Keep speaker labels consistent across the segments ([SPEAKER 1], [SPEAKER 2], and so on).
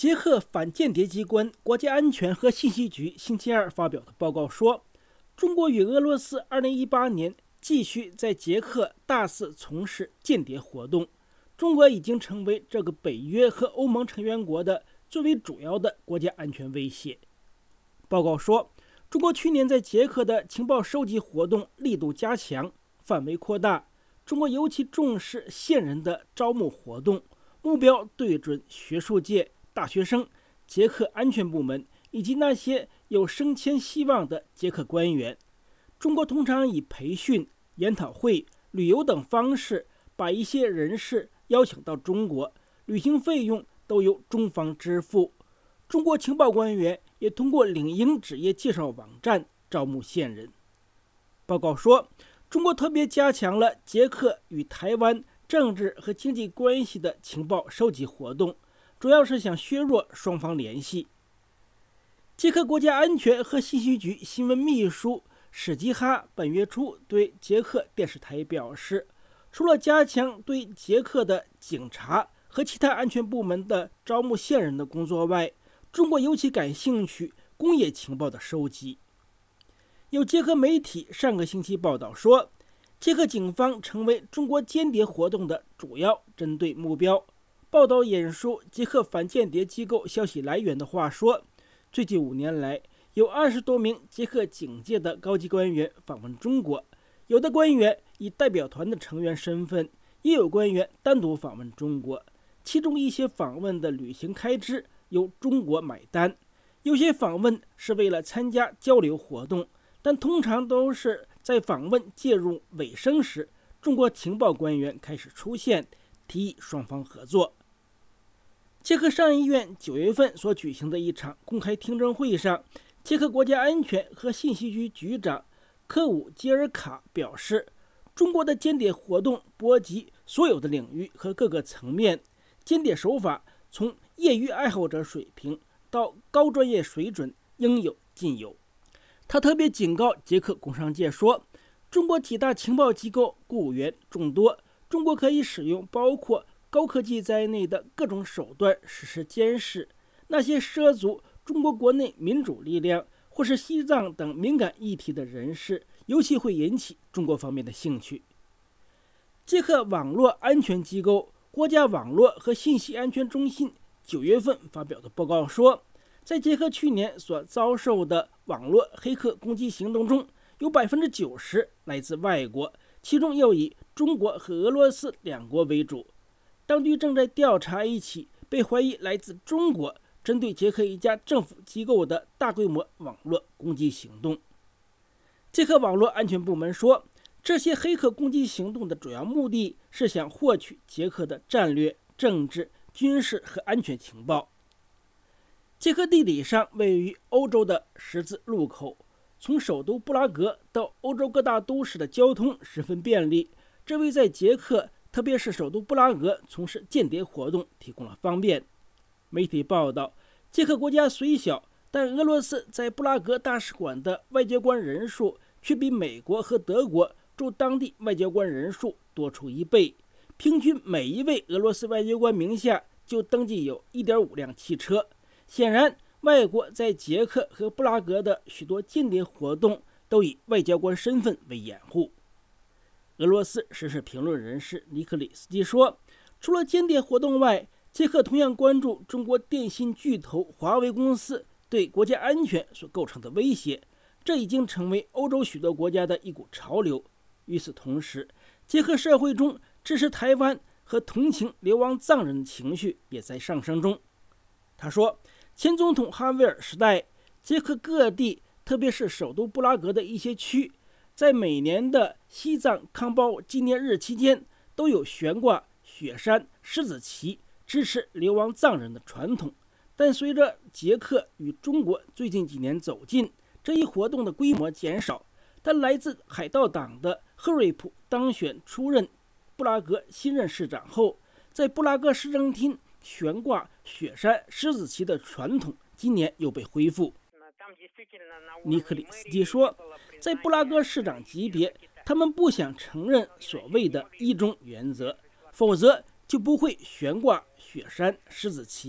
[SPEAKER 1] 捷克反间谍机关国家安全和信息局星期二发表的报告说，中国与俄罗斯2018年继续在捷克大肆从事间谍活动，中国已经成为这个北约和欧盟成员国的最为主要的国家安全威胁。报告说，中国去年在捷克的情报收集活动力度加强，范围扩大，中国尤其重视线人的招募活动，目标对准学术界、大学生、捷克安全部门以及那些有升迁希望的捷克官员。中国通常以培训、研讨会、旅游等方式把一些人士邀请到中国，旅行费用都由中方支付。中国情报官员也通过领英职业介绍网站招募线人。报告说，中国特别加强了捷克与台湾政治和经济关系的情报收集活动，主要是想削弱双方联系。捷克国家安全和信息局新闻秘书史基哈本月初对捷克电视台表示，除了加强对捷克的警察和其他安全部门的招募线人的工作外，中国尤其感兴趣工业情报的收集。有捷克媒体上个星期报道说，捷克警方成为中国间谍活动的主要针对目标。报道引述捷克反间谍机构消息来源的话说，最近5年来，有20多名捷克警界的高级官员访问中国，有的官员以代表团的成员身份，也有官员单独访问中国，其中一些访问的旅行开支由中国买单，有些访问是为了参加交流活动，但通常都是在访问介入尾声时，中国情报官员开始出现，提议双方合作。捷克上议院9月份所举行的一场公开听证会上，捷克国家安全和信息局局长科伍杰尔卡表示，中国的间谍活动波及所有的领域和各个层面，间谍手法从业余爱好者水平到高专业水准应有尽有。他特别警告捷克工商界说，中国几大情报机构雇员众多，中国可以使用包括高科技在内的各种手段实施监视，那些涉足中国国内民主力量或是西藏等敏感议题的人士，尤其会引起中国方面的兴趣。捷克网络安全机构国家网络和信息安全中心9月份发表的报告说，在捷克去年所遭受的网络黑客攻击行动中，有 90% 来自外国，其中又以中国和俄罗斯2国为主。当局正在调查一起被怀疑来自中国针对捷克一家政府机构的大规模网络攻击行动。捷克网络安全部门说，这些黑客攻击行动的主要目的是想获取捷克的战略、政治、军事和安全情报。捷克地理上位于欧洲的十字路口，从首都布拉格到欧洲各大都市的交通十分便利，这为在捷克特别是首都布拉格从事间谍活动提供了方便。媒体报道，捷克国家虽小，但俄罗斯在布拉格大使馆的外交官人数却比美国和德国驻当地外交官人数多出1倍，平均每一位俄罗斯外交官名下就登记有 1.5 辆汽车。显然，外国在捷克和布拉格的许多间谍活动都以外交官身份为掩护。俄罗斯时事评论人士尼克里斯基说，除了间谍活动外，捷克同样关注中国电信巨头华为公司对国家安全所构成的威胁，这已经成为欧洲许多国家的一股潮流。与此同时，捷克社会中支持台湾和同情流亡藏人的情绪也在上升中。他说，前总统哈维尔时代，捷克各地，特别是首都布拉格的一些区，在每年的西藏康包纪念日期间，都有悬挂雪山、狮子旗支持流亡藏人的传统。但随着捷克与中国最近几年走近，这一活动的规模减少。但来自海盗党的赫瑞普当选出任布拉格新任市长后，在布拉格市政厅悬挂雪山、狮子旗的传统今年又被恢复。尼克里斯基说，在布拉格市长级别，他们不想承认所谓的一中原则，否则就不会悬挂雪山、狮子旗，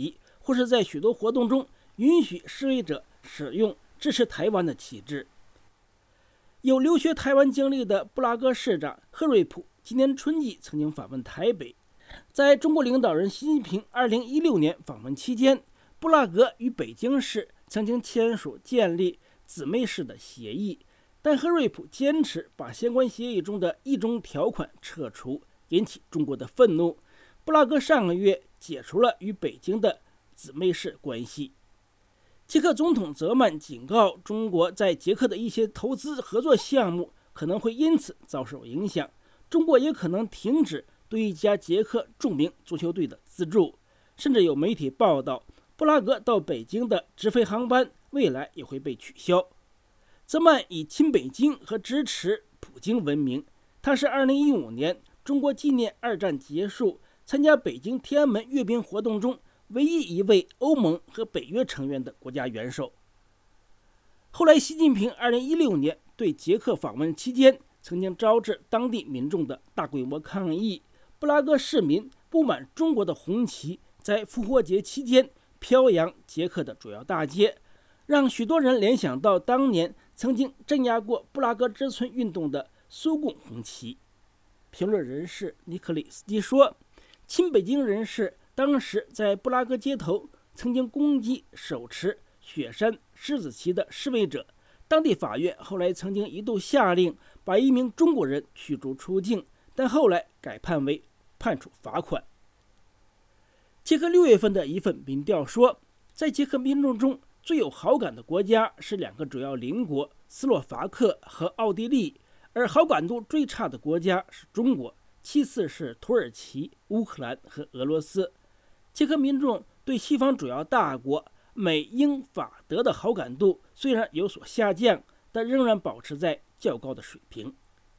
[SPEAKER 1] 或是在许多活动中允许示威者使用支持台湾的旗帜。有留学台湾经历的布拉格市长贺瑞普今年春季曾经访问台北，在中国领导人习近平2016年访问期间，布拉格与北京市曾经签署建立姊妹市的协议，但贺瑞普坚持把相关协议中的一种条款撤除，引起中国的愤怒。布拉格上个月解除了与北京的姊妹市关系。捷克总统泽曼警告，中国在捷克的一些投资合作项目可能会因此遭受影响，中国也可能停止对一家捷克著名足球队的资助。甚至有媒体报道，布拉格到北京的直飞航班未来也会被取消。泽曼以亲北京和支持普京闻名，他是2015年中国纪念二战结束，参加北京天安门阅兵活动中唯一一位欧盟和北约成员的国家元首。后来，习近平2016年对捷克访问期间，曾经招致当地民众的大规模抗议。布拉格市民不满中国的红旗在复活节期间飘扬捷克的主要大街，让许多人联想到当年曾经镇压过布拉格之春运动的苏共红旗。评论人士尼克里斯基说，亲北京人士当时在布拉格街头曾经攻击手持雪山狮子旗的示威者，当地法院后来曾经一度下令把一名中国人驱逐出境，但后来改判为判处罚款。捷克6月份的一份民调说，在捷克民众中最有好感的国家是2个主要邻国斯洛伐克和奥地利，而好感度最差的国家是中国，其次是土耳其、乌克兰和俄罗斯。捷克民众对西方主要大国美、英、法、德的好感度虽然有所下降，但仍然保持在较高的水平。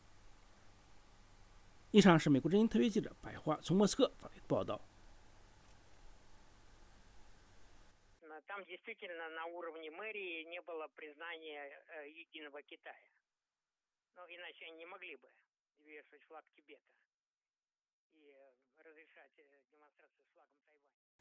[SPEAKER 1] 以上是美国之音特约记者白桦从莫斯科发来的报道。
[SPEAKER 2] Там действительно на уровне мэрии не было признания единого Китая. Но иначе они не могли бы вешать флаг Тибета и разрешать демонстрацию с флагом Тайваня.